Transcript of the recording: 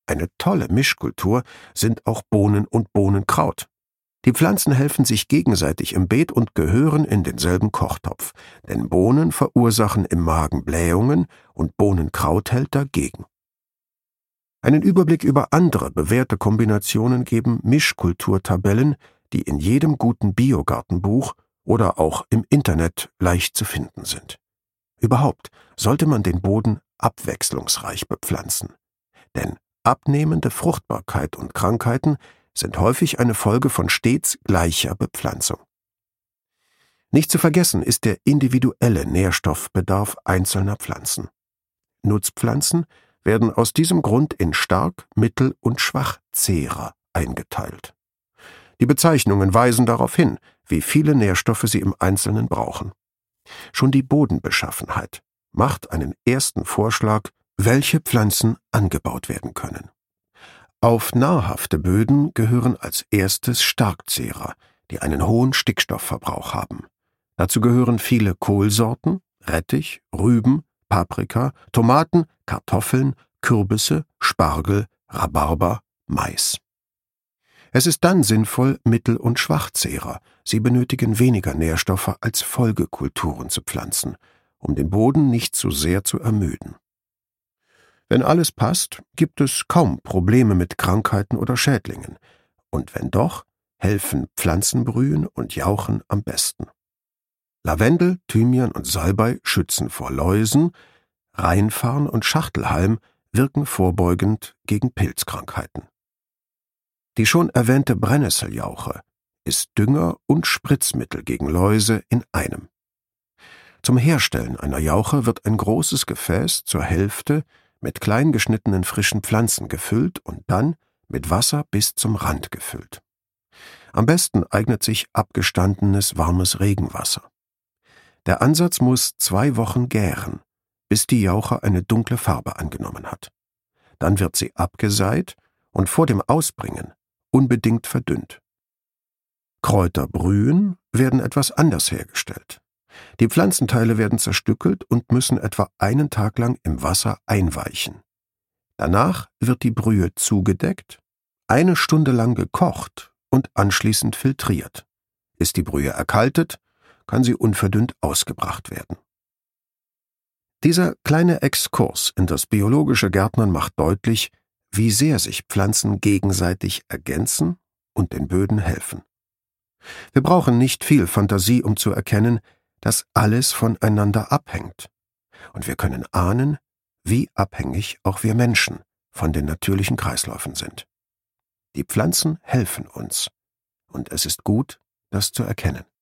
Eine tolle Mischkultur sind auch Bohnen und Bohnenkraut. Die Pflanzen helfen sich gegenseitig im Beet und gehören in denselben Kochtopf, denn Bohnen verursachen im Magen Blähungen und Bohnenkraut hält dagegen. Einen Überblick über andere bewährte Kombinationen geben Mischkulturtabellen, die in jedem guten Biogartenbuch oder auch im Internet leicht zu finden sind. Überhaupt sollte man den Boden abwechslungsreich bepflanzen, denn abnehmende Fruchtbarkeit und Krankheiten sind häufig eine Folge von stets gleicher Bepflanzung. Nicht zu vergessen ist der individuelle Nährstoffbedarf einzelner Pflanzen. Nutzpflanzen werden aus diesem Grund in Stark-, Mittel- und Schwachzehrer eingeteilt. Die Bezeichnungen weisen darauf hin, wie viele Nährstoffe sie im Einzelnen brauchen. Schon die Bodenbeschaffenheit macht einen ersten Vorschlag, welche Pflanzen angebaut werden können. Auf nahrhafte Böden gehören als erstes Starkzehrer, die einen hohen Stickstoffverbrauch haben. Dazu gehören viele Kohlsorten, Rettich, Rüben, Paprika, Tomaten, Kartoffeln, Kürbisse, Spargel, Rhabarber, Mais. Es ist dann sinnvoll, Mittel- und Schwachzehrer, sie benötigen weniger Nährstoffe als Folgekulturen zu pflanzen, um den Boden nicht zu sehr zu ermüden. Wenn alles passt, gibt es kaum Probleme mit Krankheiten oder Schädlingen, und wenn doch, helfen Pflanzenbrühen und Jauchen am besten. Lavendel, Thymian und Salbei schützen vor Läusen, Rheinfarn und Schachtelhalm wirken vorbeugend gegen Pilzkrankheiten. Die schon erwähnte Brennnesseljauche ist Dünger und Spritzmittel gegen Läuse in einem. Zum Herstellen einer Jauche wird ein großes Gefäß zur Hälfte mit klein geschnittenen frischen Pflanzen gefüllt und dann mit Wasser bis zum Rand gefüllt. Am besten eignet sich abgestandenes warmes Regenwasser. Der Ansatz muss 2 Wochen gären, bis die Jauche eine dunkle Farbe angenommen hat. Dann wird sie abgeseit und vor dem Ausbringen unbedingt verdünnt. Kräuterbrühen werden etwas anders hergestellt. Die Pflanzenteile werden zerstückelt und müssen etwa einen Tag lang im Wasser einweichen. Danach wird die Brühe zugedeckt, 1 Stunde lang gekocht und anschließend filtriert. Ist die Brühe erkaltet, kann sie unverdünnt ausgebracht werden. Dieser kleine Exkurs in das biologische Gärtnern macht deutlich, wie sehr sich Pflanzen gegenseitig ergänzen und den Böden helfen. Wir brauchen nicht viel Fantasie, um zu erkennen, dass alles voneinander abhängt. Und wir können ahnen, wie abhängig auch wir Menschen von den natürlichen Kreisläufen sind. Die Pflanzen helfen uns, und es ist gut, das zu erkennen.